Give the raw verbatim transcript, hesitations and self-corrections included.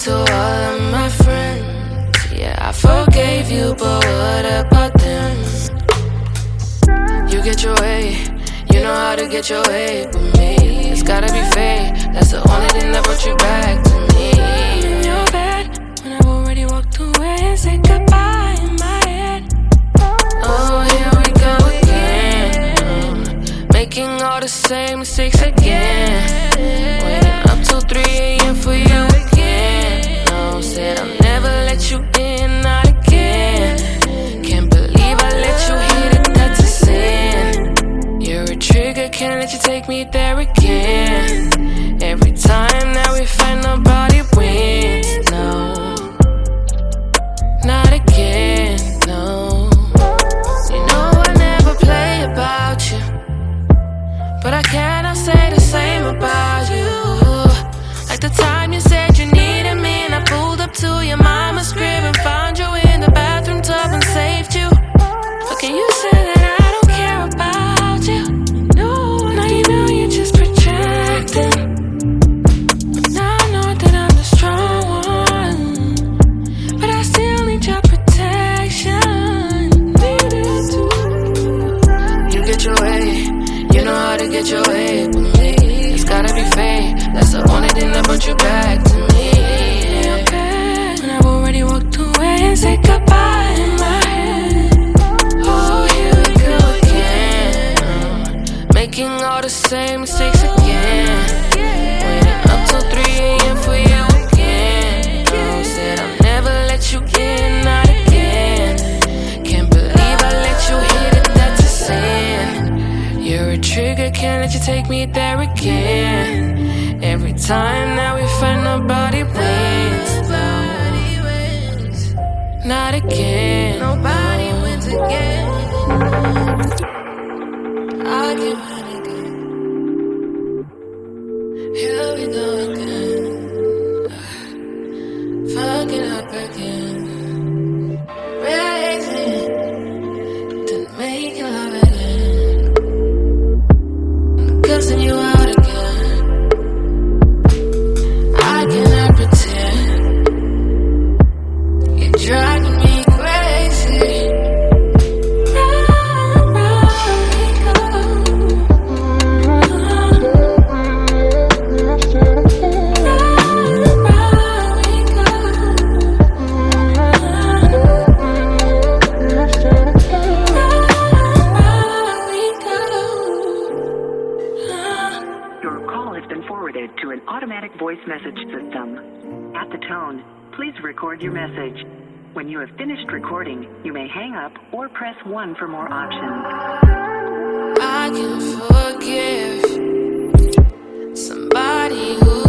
to all of my friends. Yeah, I forgave you, but what about them? You get your way, you know how to get your way, but me, it's gotta be fate. That's the only thing that brought you back to me. In your bed, when I've already walked away and said goodbye in my head. Oh, here we go again, uh, making all the same mistakes again. Waiting up till three a.m. for you again. No, said I'll never let you in, not again. Can't believe I let you hit it, that's a sin. You're a trigger, can't let you take me there again. Every time that we fight, nobody wins. No, not again, no. You know I never play about you, but I cannot say the same about you. Like the time you said you needed me, and I pulled up to your mama's crib and found you in the bathroom tub and saved you. How can you say that I don't care about you? No, now you know you're just projecting. But now I know that I'm the strong one, but I still need your protection. Need it too. You get your way, you know how to get your way, but me, it's gotta be fate. That's the only thing that brought you back to me. Yeah. When I've already walked away and said goodbye in my head. Oh, here we go again, uh, making all the same mistakes again. Waiting up till three a.m. for you again. No, said I'll never let you in, not again. Can't believe I let you hit it, that's a sin. You're a trigger, can't let you take me there again. Every time that we fight, nobody wins. Nobody wins. Not again. Nobody wins again. I can win again. Here we go again. Fucking up again. Racing to make you love again. Cussing you out again. Driving me crazy. Round, round we go. Round, round we go. Round we go. Your call has been forwarded to an automatic voice message system. At the tone, please record your message. When you have finished recording, you may hang up or press one for more options. I can forgive somebody who